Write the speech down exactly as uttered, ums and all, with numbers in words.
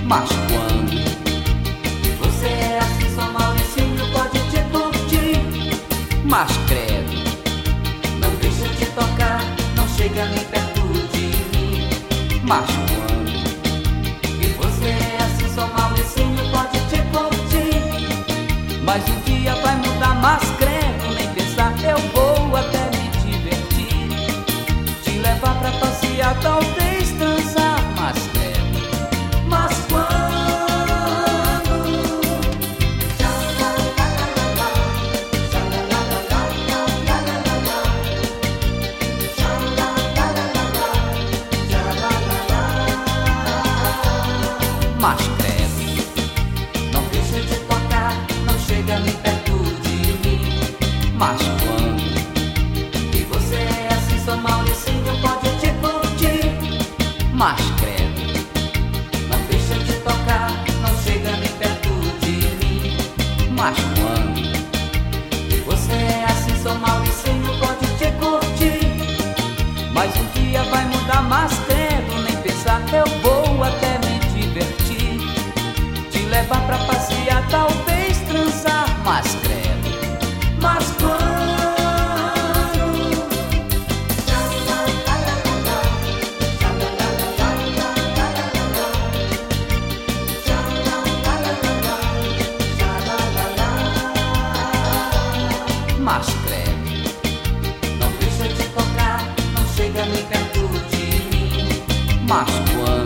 Mas quando você é assim, só Mauricinho pode te curtir. Mas credo, não deixa de tocar, não chega nem perto de mim. mas quando E você é assim, só Mauricinho pode te curtir. mas um dia vai mudar, mas credo, nem pensar, eu vou até me divertir, te levar pra passear, talvez transar, mas credo, Mas quando mas credo, não deixa de tocar, não chega nem perto de mim. mas quando E você é assim, só Mauricinho pode te curtir. mas credo, Não deixa de tocar, não chega nem perto de mim. mas quando E você é assim, só Mauricinho pode te curtir. mas um dia vai mudar, mas credo, nem pensar, eu vou até me divertir, te levar pra passear, talvez transar, mas credo, Mas quando mas credo, não deixa de tocar, não chega nem perto de mim. mas quando